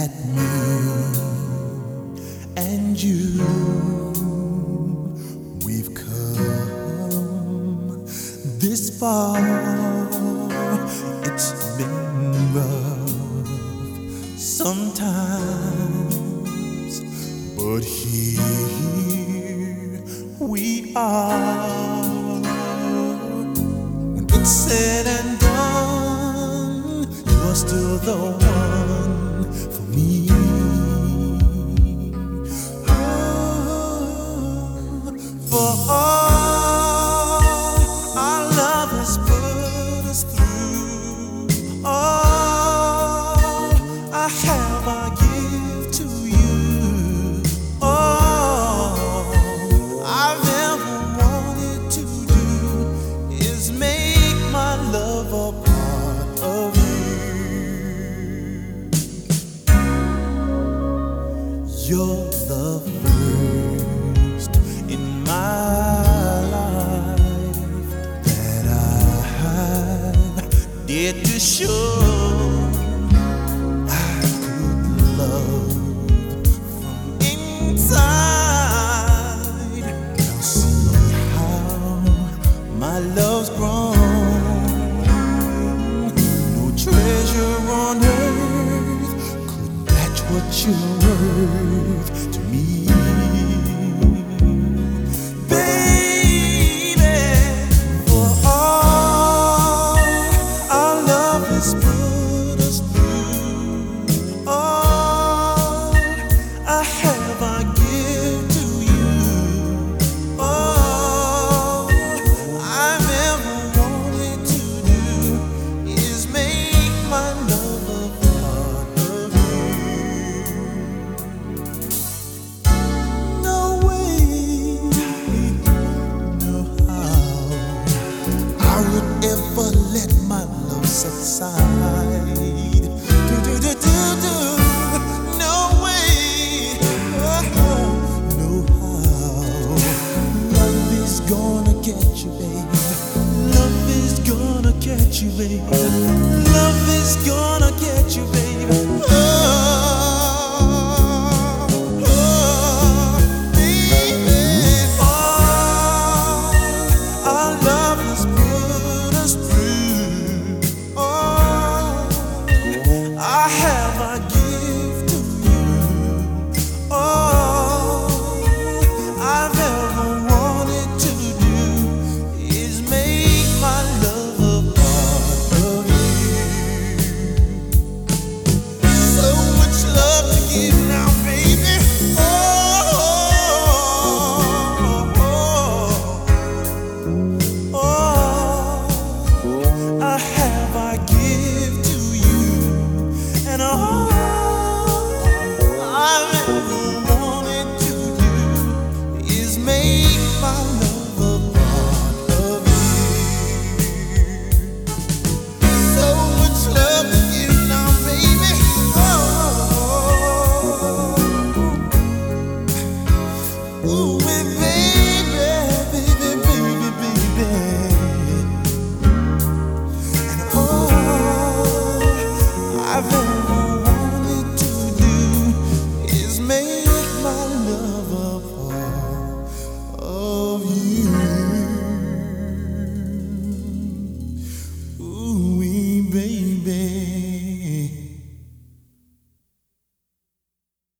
that me and you, we've come this far. It's been rough sometimes, but here we are. When it's said and done, you're still the one for me. For all our love has put us through, all I have I give to you. All I've ever wanted to do is make my love a part of you. You're the first in my life that I did to show I could love from inside. Now see how my love's grown. No treasure on earth could match what you're worth to me.